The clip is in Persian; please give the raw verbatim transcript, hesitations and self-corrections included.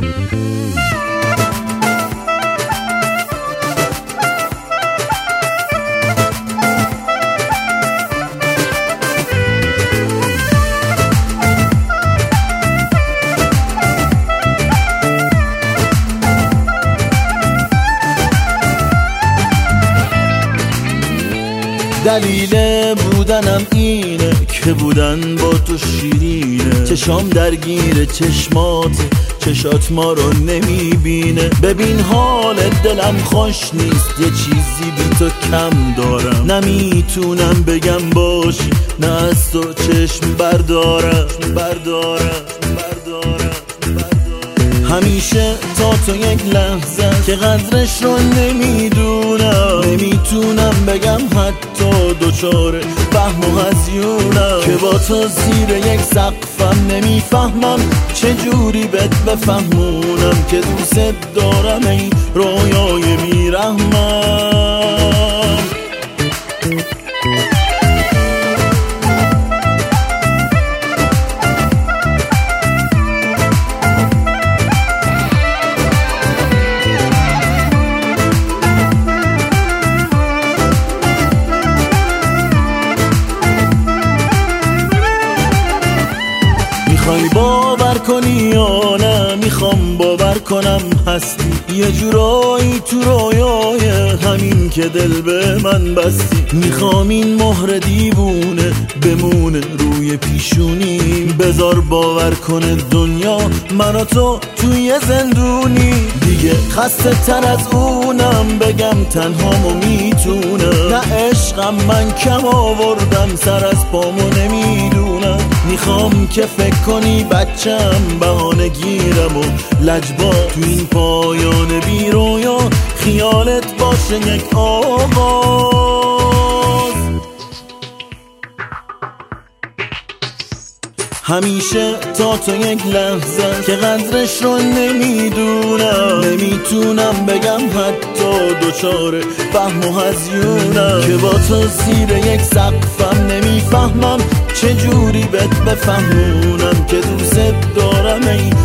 دلیل بودنم اینه که بودن با تو شیرینه، چشام درگیر چشمات، چشات ما رو نمیبینه. ببین حال دلم خوش نیست، یه چیزی بی تو کم دارم، نمیتونم بگم باشی، نه از تو چشم بردارم بردارم بردارم همیشه تا تو یک لحظه که قدرش رو نمیدونم، نمیتونم بگم حتی دوچاره فهم و هزیونم، که با تو زیر یک سقفم نمیفهمم چجوری بهت بفهمونم که دوست دارم ای رویای میرحمم. میخوای باور کنی یا نه، میخوام باور کنم هستی یه جورایی تو رویای همین که دل به من بستی. میخوام این مهر دیوونه بمونه روی پیشونی، بذار باور کنه دنیا من و تو توی زندونی. دیگه خسته تر از اونم بگم تنهامو میتونم، نه عشقم من کم آوردم سر از پامو نمیدونم. میخوام که فکر کنی بچم بهانه گیرم و لجبا تو این پایان بی رویا خیالت باشه یک آغاز. همیشه تا تو یک لحظه که قدرش رو نمیدونم، نمیتونم بگم حتی دوچاره فهم و هزیونم، که با تو زیر یک سقفم نمیفهمم چجوری بهت بفهمونم که دوست دارم ای